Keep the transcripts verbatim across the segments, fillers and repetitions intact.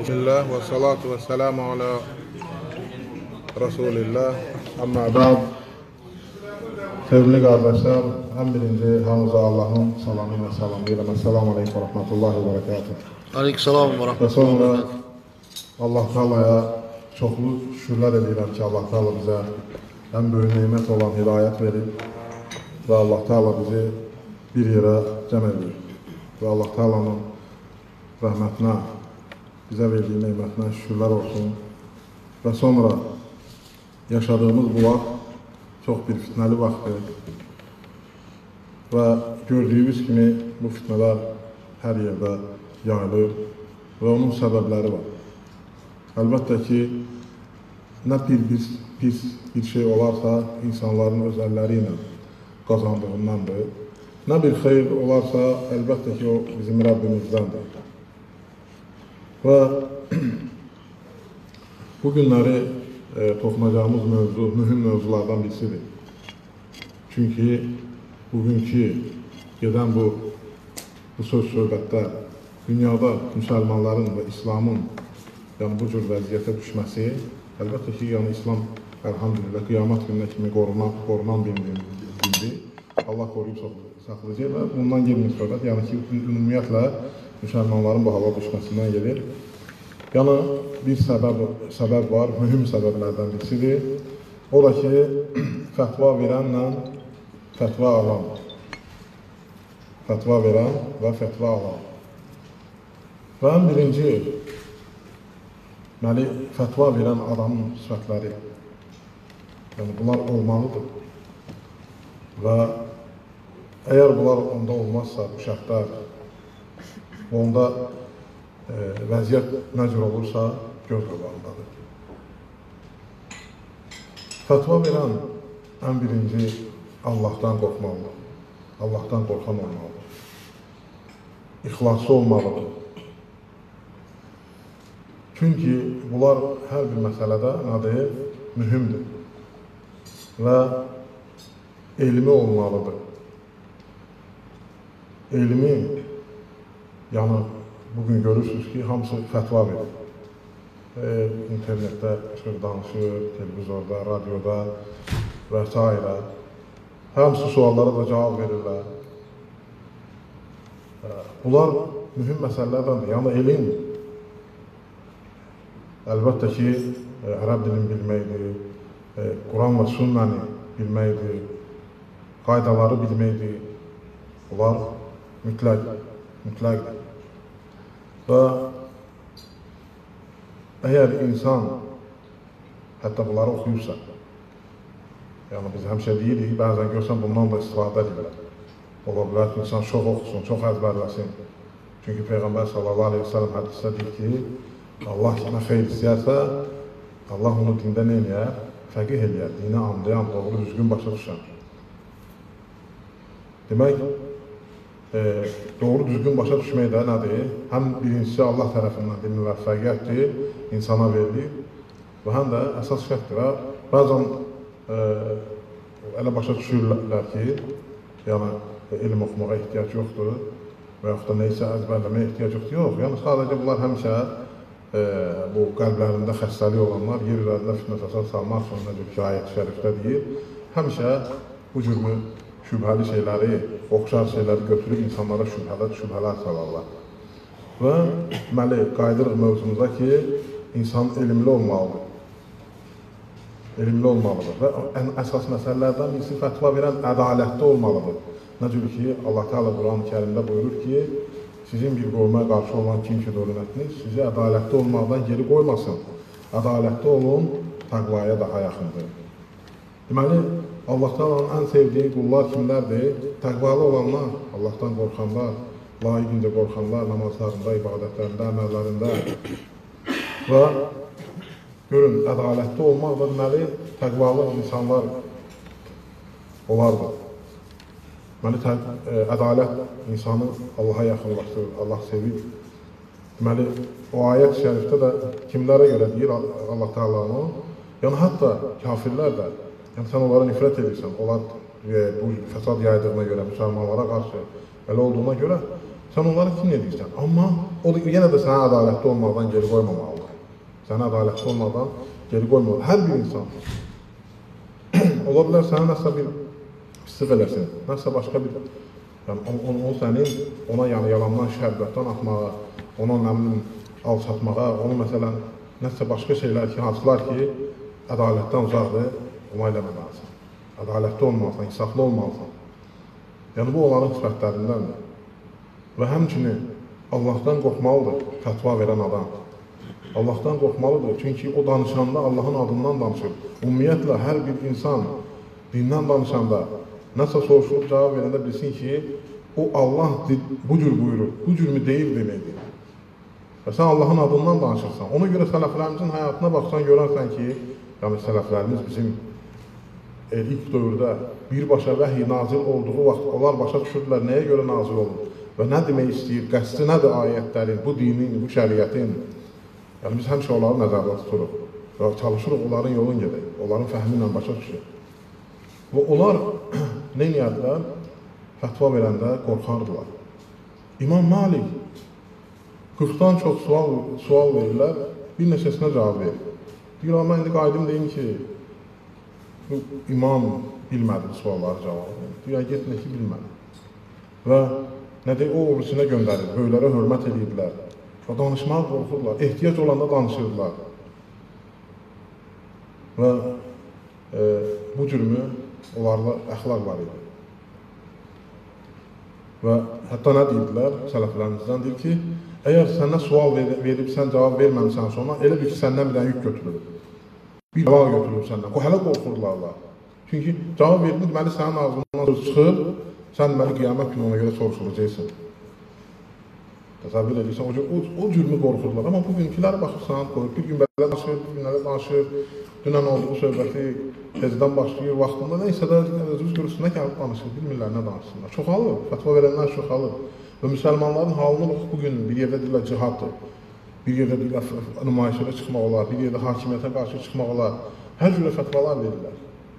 Bismillah və salatu və selamu alə Rasulillah. Amma bə'd. Sevgili qardaşlar, ən birinci hamıza Allahın salamı və salamı ilə Esselamu aleykum və rəhmətullahi və bərəkatuhu. Aleykümselam və Və sonra Allah Teala'ya çoxlu şükürlər edirəm ki, Allah Teala bizə ən böyük neymət olan hidayət verib və Allah Teala bizi bir yerə cəm edir. Və Allah Teala'nın rəhmətinə, bizə verdiyi neymətinə şükürlər olsun. Və sonra yaşadığımız bu vaxt çox bir fitnəli vaxtdır. Və gördüyümüz kimi bu fitnələr hər yerdə yayılır və onun səbəbləri var. Əlbəttə ki, nə bir pis, pis bir şey olarsa, insanların öz əlləri ilə qazandığındandır. Nə bir xeyr olarsa, əlbəttə ki, o bizim Rəbbimizdəndir. Və bu günləri e, toxunacağımız mövzu, mühüm mövzulardan birisidir. Çünki bugünkü gedən bu, bu söz-söhbətlər dünyada müsəlmanların və İslamın yəni bu cür vəziyyətə düşməsi, əlbəttə ki, yəni İslam əlhamdülillah qiyamət gününə kimi qorunan, qorunan bir dindir. Allah qoruyub saxlayacaq və bundan gelmir söhbət. Yəni ki, ümumiyyətlə müsəlmanların bu hala düşməsindən gelir. Yəni bir səbəb, səbəb var, mühüm səbəblərdən birisidir. O da ki, fətva verənlə fətva alan. Fətva verən və fətva alan. Və ən birinci, deməli, fətva verən adamın sifətləri, yəni bunlar olmalıdır. Və əgər bunlar onda olmazsa, bu şərtlər, onda e, vəziyyət nə cür olursa, göz qabağındadır. Fətva verən ən birinci Allahdan qorxmalıdır. Allahdan qorxan olmalıdır. İxlaslı olmalıdır. Çünki bunlar hər bir məsələdə nədir? Mühümdür. Və elmi olmalıdır. Elmi, yəni bugün görürsünüz ki, hamısı fətva verir. E, internetdə çıxır, danışır, televizorda, radioda və s. Hamısı suallara da cavab verirlər. E, bunlar mühüm məsələlərdən, yəni elm, əlbəttə ki, e, ərəb dilini bilməkdir, e, Quran və sünnəni bilməkdir, qaydaları bilməkdir. Bunlar mütləq, mütləqdir. Və əgər insan hətta bunları oxuyursa, yəni biz həmişə deyirik, bəzən görsən bundan da istifadə edirlər. Ola bilər ki, insan çox oxusun, çox əzbərləsin. Çünki Peyğəmbər sallallahu aleyhi ve sellem hədisdə deyir ki, Allah kimə xeyr istəyərsə, Allah onu dində nə eləyər? Fəqih eləyər, dinə anlayan, doğru, düzgün başa düşən. Demək, e, doğru düzgün başa düşmək də nədir? Həm birincisi Allah tərəfindən bir müvəffəqiyyətdir, insana verilir və həm də əsas şərtdir. Və bəzən e, elə başa düşürlər ki, yəni elm oxumağa ehtiyac yoxdur və yaxud da neysə əzbərləməyə ehtiyac yoxdur. Yox, yəni sadəcə bunlar həmişə e, bu qəlblərində xəstəlik olanlar yer üzərində fitnə fəsad salmaq üçün necə ki, ayət-i şərifdə deyir, həmişə bu cürmü şübhəli şeyləri, oxşar şeyləri götürüb insanlara şübhələr, şübhələr salarlar. Və deməli, qayıdırıq mövzumuza ki, insan elmli olmalıdır. Elmli olmalıdır. Və ən əsas məsələlərdən birisi fətva verən ədalətli olmalıdır. Necə ki, Allah Teala Quran-ı Kərimdə buyurur ki, sizin bir qoymaya qarşı olan kim ki dövlətiniz, sizi ədalətli olmaqdan geri qoymasın. Ədalətli olun, təqvaya daha yaxındır. Deməli, Allah Teala'nın ən sevdiyi qullar kimlərdir? Təqvalı olanlar, Allahdan qorxanlar, layiqincə qorxanlar, namazlarında, ibadətlərində, əməllərində. Və görün, ədalətli olmaq da deməli, təqvalı insanlar olardır. Deməli, ədalət insanı Allaha yaxınlaşdırır, Allah sevir. Deməli, o ayət-i şərifdə də kimlərə görə deyir Allah Teala'nın? Yəni, hətta kafirlər də, yəni sən onlara nifrət edirsən, onlar e, bu fəsad yaydığına görə, müsəlmanlara qarşı belə olduğuna görə Sən onları kim edirsən? Amma o da yenə də sənə ədalətli olmaqdan geri qoymamalıdır. Sənə ədalətli olmadan geri qoymalıdır. Hər bir insan. Ola bilər sənə nəsə bir pislik eləsin, nəsə başqa bir, yəni o, o sənin ona yəni yalandan, şəhbətdən atmağa, ona məmnun alçatmağa, onu məsələn, nəsə başqa şeylər ki, hansılar ki, ədalətdən uzaqdır, ona eləməməlisən. Ədalətli olmalısan, insaflı olmalısan. Yəni bu onların sifətlərindəndir. Və həmçinin Allahdan qorxmalıdır fətva verən adam. Allahdan qorxmalıdır, çünki o danışanda Allahın adından danışır. Ümumiyyətlə, hər bir insan dindən danışanda, nəsə soruşulub cavab verəndə bilsin ki, o Allah bu cür buyurur, bu cür mü deyil deməkdir. Və sən Allahın adından danışırsan. Ona görə sələflərimizin həyatına baxsan, görərsən ki, yəni sələflərimiz bizim e, ilk dövrdə birbaşa vəhiy nazil olduğu vaxt onlar başa düşürdülər, nəyə görə nazil olur və nə demək istəyir, qəsdi nədir ayətlərin, bu dinin, bu şəriətin. Yəni biz həmişə onları nəzərdə tuturuq və çalışırıq onların yolun gedək, onların fəhmi ilə başa düşürük. Və onlar nə edədilər? Fətva verəndə qorxardılar. İmam Malik qırxdan çox sual, sual verirlər, bir neçəsinə cavab verir. Deyir, amma indi qaydım deyim ki, bu imam bilmədi sualları cavab verir. Deyir, getmə ki, bilmədi. Və nə deyir, o orusinə göndərir, böylərə hörmət edirdilər. Və danışmağa qorxurlar, ehtiyac olanda danışırdılar. Və e, bu cürmü onlarla əxlaq var idi. Və hətta nə deyirdilər, sələflərimizdən deyir ki, əgər sənə sual verib, sən cavab verməmsən sonra, elə bir ki, səndən bir dənə yük götürülür. Bir cavab götürülür səndən. O hələ qorxurlarlar. Çünki cavab verdin, deməli, sənin ağzından söz çıxır, sən deməli, qiyamət günü ona görə soruşulacaqsın. Təsəvvür edirsən, o, o, o cürmü qorxurlar. Amma bugünküləri baxırsan, qoyur, bir gün belə danışır, bir gün elə danışır, dünən olduğu söhbəti tezdən başlayır, vaxtında neysə də öz görürsünə gəlib danışır, bilmirlər nə danışsınlar. Çoxalır, fətva verənlər çoxalır. Və müsəlmanların halına bax, bugün bir yerdə deyirlər cihaddır, bir yerdə deyirlər nümayişədə çıxmaq olar, bir yerdə hakimiyyətə qarşı çıxmaq olar, hər cürə fətvalar verirlər.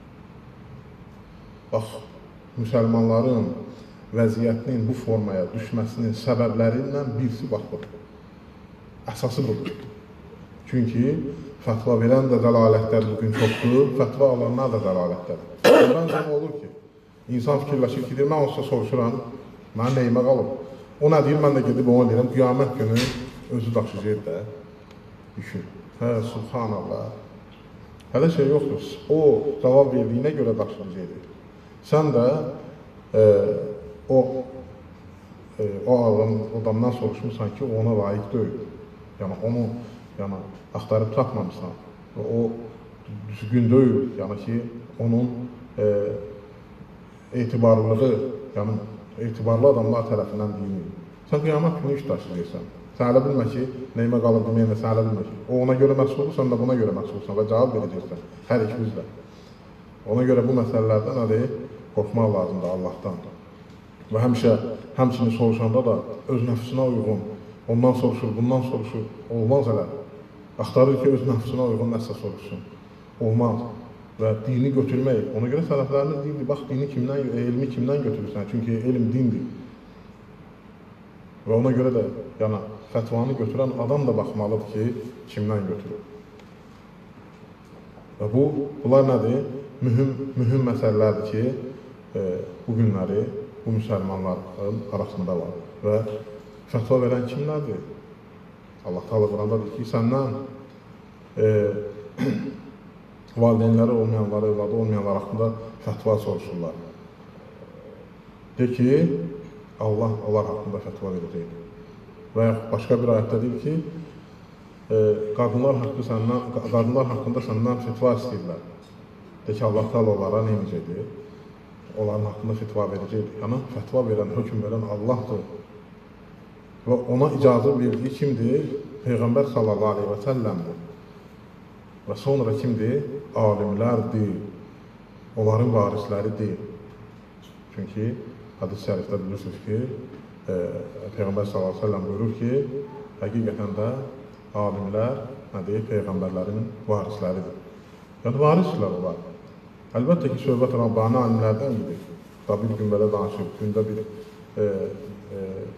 Bax, müsəlmanların vəziyyətinin bu formaya düşməsinin səbəblərindən birisi bax budur. Əsası budur. Çünki fətva verən də dəlalətlər bugün çoxdur, fətva alanlar da dəlalətlər. Bəncə olur ki, insan fikirləşir ki, mən olsa soruşuram, mən neyimə qalıb. O nə deyir, mən də gedib ona deyirəm, qiyamət günü özü daşıyacaq da, düşün. Hə, subhanallah. Hələ şey yoxdur, o cavab verdiyinə görə daşıyacaq. Sən də e, o, e, o adamdan soruşmuşsan ki, ona layiq deyil. Yəni, onu yəni, axtarıb tapmamışsan. O düzgün deyil, yəni ki, onun e, etibarlılığı, yəni, etibarlı adamlar tərəfindən deyilir. Sən qiyamət günü iş daşıyacaqsan. Sən elə bilmə ki, neyimə qalıb deməyən də sən elə bilmə ki, o ona görə məsuldur, sən də buna görə məsulsan və cavab verəcəksən, hər ikimiz də. Ona görə bu məsələlərdə nədir? Qorxmaq lazımdır Allahdan. Və həmişə, həmçinin soruşanda da öz nəfsinə uyğun, ondan soruşur, bundan soruşur, olmaz elə. Axtarır ki, öz nəfsinə uyğun nəsə soruşsun. Olmaz. Və dini götürmək, ona görə sələflərimiz deyildi, bax, dini kimdən, elmi kimdən götürürsən? Çünki elm dindir. Və ona görə də, yəni, fətvanı götürən adam da baxmalıdır ki, kimdən götürür. Və bu, bunlar nədir? Mühüm, mühüm məsələlərdir ki, e, bu günləri bu müsəlmanların arasında var. Və fətva verən kimlərdir? Allah Teala Quranda deyir ki, səndən e, valideynləri olmayanlar, evladı olmayanlar haqqında fətva soruşurlar. De ki, Allah onlar haqqında fətva verəcək. Və başqa bir ayətdə deyir ki, e, qadınlar, haqqı səndən, qadınlar haqqında səndən fətva istəyirlər. De ki, Allah Teala onlara nə edəcəkdir? Onların haqqında fətva verəcəkdir. Yəni, fətva verən, hökm verən Allahdır. Və ona icazə verdiyi kimdir? Peyğəmbər sallallahu aleyhi və səlləmdir. Və sonra kimdir? Alimlərdir. Onların varisləridir. Çünki hadis-i şərifdə bilirsiniz ki, e, Peyğəmbər sallallahu aleyhi və səlləm buyurur ki, həqiqətən də alimlər nədir? Peyğəmbərlərin varisləridir. Yəni, varislər olar. Əlbəttə ki, söhbət Rabbani alimlərdən gidir. Da bir gün belə danışıb, gündə bir e, e,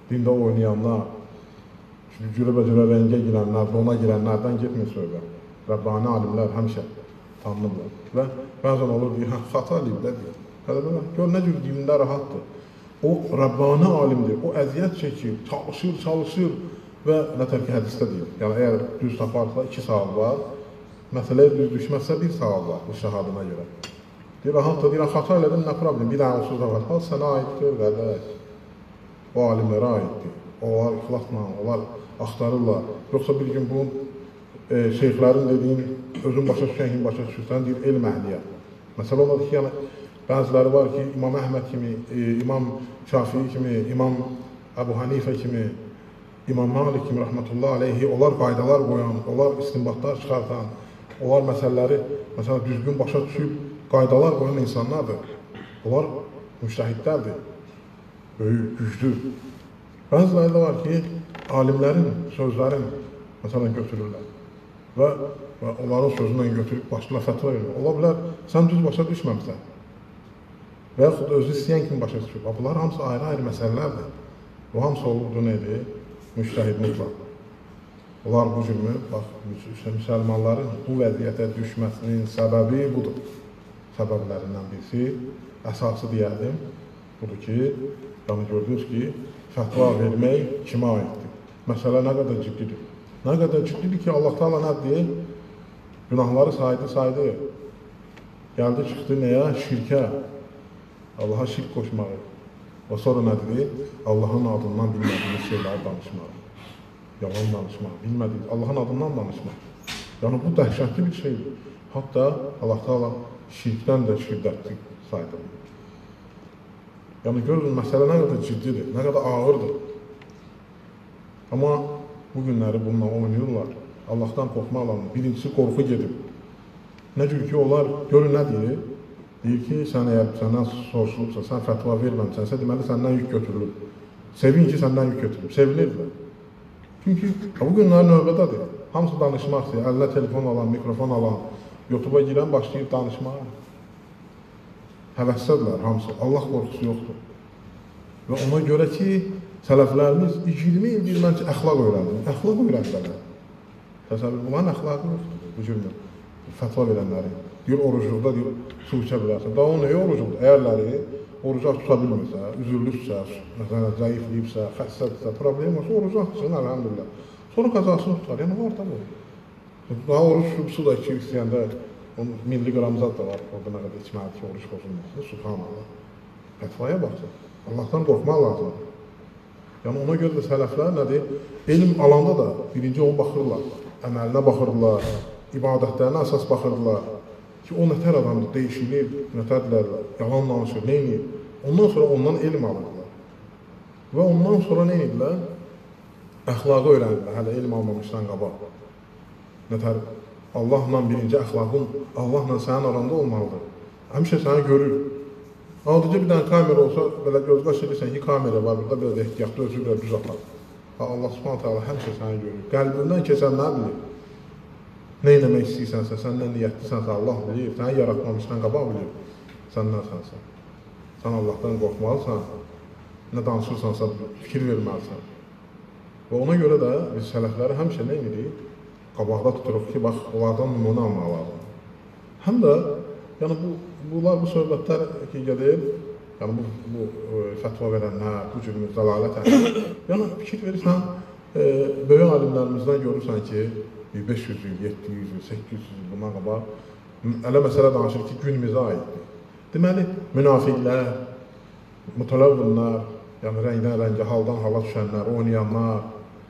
dində oynayanlar, cürə-bəcürə rəngə girənlər, dona girənlərdən getmir söhbət. Rəbbani alimlər həmişə tanınırlar. Və bəzən olur, deyir, hə, xata eləyib də deyir. Tələbələr, gör nə cür dilində rahatdır. O, Rəbbani alimdir, o əziyyət çəkir, çalışır, çalışır və nətər ki, hədisdə deyir. Yəni, əgər düz taparsa iki saat var, məsələyə düz düşməzsə bir saat var bu şəhadına görə. Deyir, rahatdır, deyir, xata elədim, nə problem, bir dənə olsuz da var. Hal sənə aiddir, qardaş. O alimlərə aiddir. Onlar ixlasla, onlar axtarırlar. Yoxsa bir gün bu e, şeyxlərin dediyin, özün başa düşən, başa düşürsən, deyir, elm əhliyyət. Məsələ olar ki, yəni, bəziləri var ki, İmam Əhməd kimi, e, İmam Şafii kimi, İmam Əbu Hanifə kimi, İmam Malik kimi, rəhmətullah aleyhi, onlar qaydalar qoyan, onlar istinbatlar çıxartan, onlar məsələləri, məsələn, düzgün başa düşüb, qaydalar qoyan insanlardır. Onlar müştəhidlərdir, böyük, güclü. Bəziləri də var ki, alimlərin sözlərini, məsələn, götürürlər və, və onların sözündən götürüb başına fətva verir. Ola bilər, sən düz başa düşməmsən və yaxud özü istəyən kimi başa düşür. Bunlar hamısı ayrı-ayrı məsələlərdir. Bu hamısı olurdu nədir? Müştəhid mutlaq. Onlar bu cürmü, bax, müsəlmanların bu vəziyyətə düşməsinin səbəbi budur. Səbəblərindən birisi, əsası deyərdim, budur ki, yəni gördünüz ki, fətva vermək kimə aiddir? Məsələ nə qədər ciddidir? Nə qədər ciddidir ki, Allah Teala nə deyir? Günahları saydı, saydı. Gəldi, çıxdı nəyə? Şirkə. Allaha şirk qoşmağı. Və sonra nə dedi? Allahın adından bilmədiyiniz şeyləri danışmağı. Yalan danışmağı. Bilmədiyiniz, Allahın adından danışmağı. Yəni, bu dəhşətli bir şeydir. Hatta Allah Teala şirkdən də şiddətli saydı. Yəni, görün, məsələ nə qədər ciddidir, nə qədər ağırdır. Amma bu günləri bununla oynayırlar. Allahdan qorxmaqla, birincisi qorxu gedib. Nə cür ki, onlar görün nə deyir? Deyir ki, sən əgər səndən soruşulubsa, sən fətva verməmsənsə, deməli səndən yük götürülür. Sevin ki, səndən yük götürülür. Sevinirlər. Çünki bu günlər növbədədir. Hamısı danışmaq istəyir. Əlinə telefon alan, mikrofon alan, YouTube'a girən başlayıb danışmağa. Həvəssədlər hamısı. Allah qorxusu yoxdur. Və ona görə ki, sələflərimiz iyirmi il deyir, mən ki, əxlaq öyrəndim. Əxlaq öyrəndilər. Təsəvvür, bunların əxlaqı yoxdur. Bu cürmür. Fətva verənləri. Deyir, orucluqda deyir, su içə bilərsən. Daha o nəyə orucluqdur? Əyərləri oruca tuta bilmirsə, üzürlüksə, zəifliyibsə, xəssətsə, problem olsa, oruca tutsın, əlhəmdülillah. Sonra qəzasını tutar. Yəni, var da bu. Daha oruç su da içir istəyəndə, onun milli qramzat da var, orada nə qədər içməlidir ki, oruç pozulmasın. Subhanallah. Fətvaya baxsın. Allahdan qorxmaq lazımdır. Yəni, ona görə də sələflər nədir? Elm alanda da birinci ona baxırlar. Əməlinə baxırlar, ibadətlərinə əsas baxırlar. Ki, o nətər adamdır, dəyişilir, nətərdirlər, yalan danışır, neynir? Ondan sonra ondan elm alırlar. Və ondan sonra neynirlər? Əxlaqı öyrənirlər, hələ elm almamışdan qabaq. Nətər, Allahla birinci əxlaqın, Allahla sənin aranda olmalıdır. Həmişə səni görür. Adıcı bir dənə kamera olsa, belə göz qaç edirsən ki, kamera var, burada biraz ehtiyatlı özü belə düz atar. Allah subhanət hələ həmişə səni görür. Qəlbindən keçən nə bilir? Nə eləmək istəyirsənsə, səndən niyyətlisənsə, Allah bilir, səni yaratmamışdan qabaq bilir, səndən sənsən. Sən Allahdan qorxmalısan, nə danışırsansa fikir verməlisən. Və ona görə də biz sələfləri həmişə nə edirik? Qabaqda tuturuq ki, bax, onlardan nümunə almaq lazım. Həm də, yəni bu, bunlar, bu söhbətlər ki, gedir, yəni bu, bu fətva verənlər, bu cürümüz dəlalət əhli, yəni fikir verirsən, e, böyük alimlərimizdən görürsən ki, beş yüz il, yeddi yüz il, səkkiz yüz il bundan qabaq, elə məsələ danışır ki, günümüzə aiddir. Deməli, münafiqlər, mütələvvünlər, yəni rəngdən rəngə, haldan hala düşənlər, oynayanlar,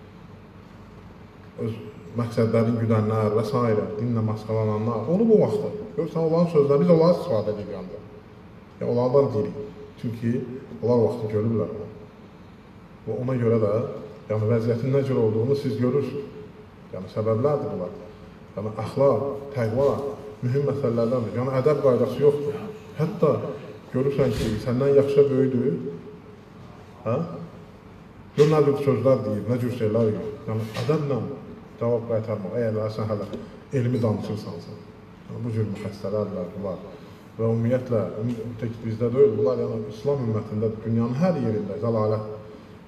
öz məqsədlərini güdənlər və s. dinlə maskalananlar, onu bu vaxtdır. Görürsən, onların sözləri, biz onları istifadə edirik yanda. Yəni, onlardan deyirik. Çünki onlar vaxtı görürlər. Və ona görə də, yəni vəziyyətin nə cür olduğunu siz görürsünüz. Yəni, səbəblərdir bunlar. Yəni, əxlaq, təqva mühüm məsələlərdəndir. Yəni, ədəb qaydası yoxdur. Hətta görürsən ki, səndən yaxşı böyüdür. Hə? Gör, nə cür sözlər deyir, nə cür şeylər deyir. Yəni, ədəblə cavab qaytarmaq, əgər sən hələ elmi danışırsansa. Yəni, bu cür müxəstələrdir bunlar. Və ümumiyyətlə, tək bizdə deyil, bunlar yəni İslam ümmətində, dünyanın hər yerində zəlalət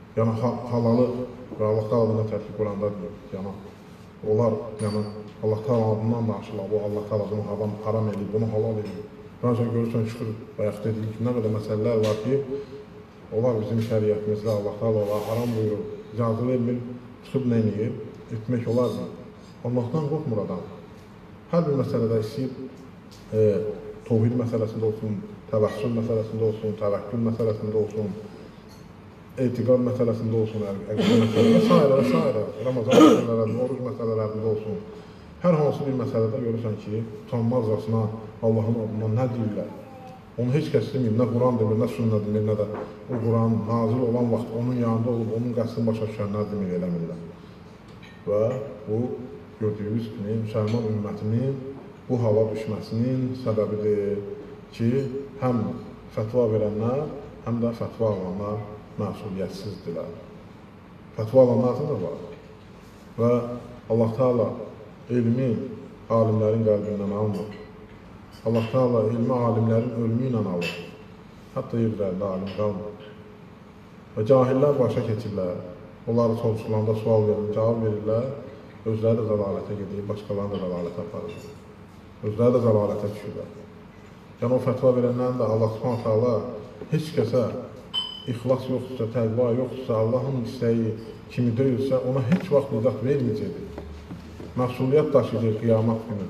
yəni halalı və Allah Taala'dan tətbiq Quranda deyir, yəni onlar yəni Allah Taala'dan danışırlar, bu Allah Taala'nın haram haram edib, bunu halal edib. Bəzən görürsən çıxır, bayaq dedik ki, nə qədər məsələlər var ki, onlar bizim şəriətimizdə Allah Taala haram buyurur, icazə vermir, çıxıb nə edir, etmək olar mı? Allahdan qorxmur adam. Hər bir məsələdə istəyir, e, tovhid məsələsində olsun, təvəssül məsələsində olsun, təvəkkül məsələsində olsun, etiqad məsələsində olsun, əqidə məsələsində və s. və s. Ramazan məsələlərində, oruc məsələlərində olsun. Hər hansı bir məsələdə görürsən ki, utanmazcasına Allahın adından nə deyirlər? Onu heç kəs demir, nə Quran demir, nə sünnə demir, nə də o Quran nazil olan vaxt onun yanında olub, onun qəsdini başa düşənlər demir, eləmirlər. Və bu, gördüyümüz kimi, müsəlman ümmətinin bu hala düşməsinin səbəbidir ki, həm fətva verənlər, həm də fətva alanlar məsuliyyətsizdirlər. Fətva alanlar da var. Və Allah Taala elmi alimlərin qəlbindən almır. Allah Taala elmi alimlərin ölümü ilə alır. Hətta yerlərdə alim qalmır. Və cahillər başa keçirlər. Onları soruşulanda sual verir, cavab verirlər. Özləri də zəlalətə gedir, başqalarını da zəlalətə aparır. Özləri də zəlalətə düşürlər. Yəni o fətva verənlərin də Allah Subhanahu taala heç kəsə ixlas yoxdursa, təqva yoxdursa, Allahın istəyi kimi deyilsə, ona heç vaxt nicat verməyəcəkdir. Məsuliyyət daşıyacaq qiyamət günü.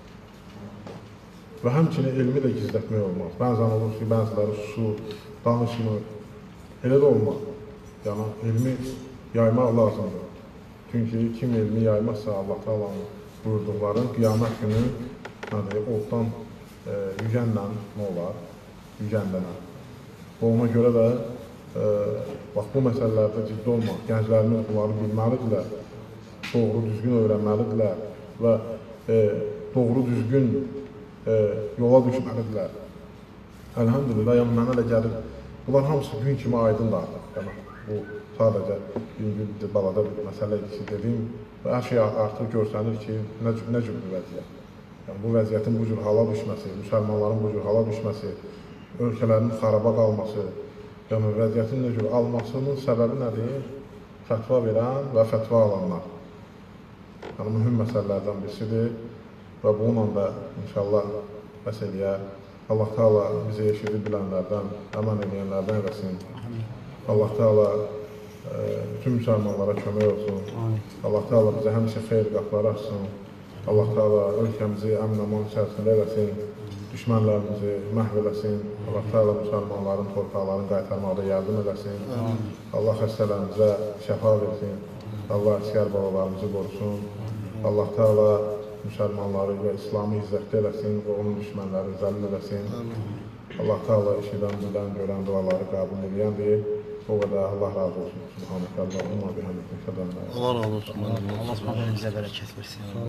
Və həmçinin elmi də gizlətmək olmaz. Bəzən olur ki, bəziləri susur, danışmır. Elə də olmaz. Yəni, elmi yaymaq lazımdır. Çünki kim elmi yaymazsa Allah Taala'nın buyurduqları qiyamət günü oddan e, yüzənlə nə olar? Yüzənlənər. Və ona görə də e, bax, bu məsələlərdə ciddi olmaq, gənclərimiz bunları bilməlidirlər, doğru düzgün öyrənməlidirlər və e, doğru düzgün e, yola düşməlidirlər. Əlhamdülillah, yəni mənə elə gəlir, bunlar hamısı gün kimi aydındır artıq. Yəni, bu sadəcə bir balada bir məsələ ki, dediyim və hər şey artıq görsənir ki, nə, nə cür bir vəziyyət. Yəni, bu vəziyyətin bu cür hala düşməsi, müsəlmanların bu cür hala düşməsi, ölkələrin xaraba qalması, yəni vəziyyətin nə cür almasının səbəbi nədir? Fətva verən və fətva alanlar. Yəni, mühüm məsələlərdən birisidir və bununla da inşallah məsələyə Allah Taala bizi eşidib bilənlərdən, əməl edənlərdən eləsin. Allah Taala bütün müsəlmanlara kömək olsun. Allah Taala bizə həmişə xeyir qapıları açsın. Allah Taala ölkəmizi əmin-aman içərisində eləsin. Düşmənlərimizi məhv eləsin. Allah Taala müsəlmanların torpaqlarını qaytarmaqda yardım eləsin. Allah xəstələrimizə şəfa versin. Allah əsgər babalarımızı qorusun. Allah Taala müsəlmanları və İslamı izzətli eləsin və onun düşmənləri zəllil eləsin. Allah Taala eşidən, bilən, görən duaları qəbul edəndir. O qədər Allah razı olsun. Subhanəkə Allahumma bihamdikə. Allah razı olsun. Allah Subhanahu bizə bərəkət versin.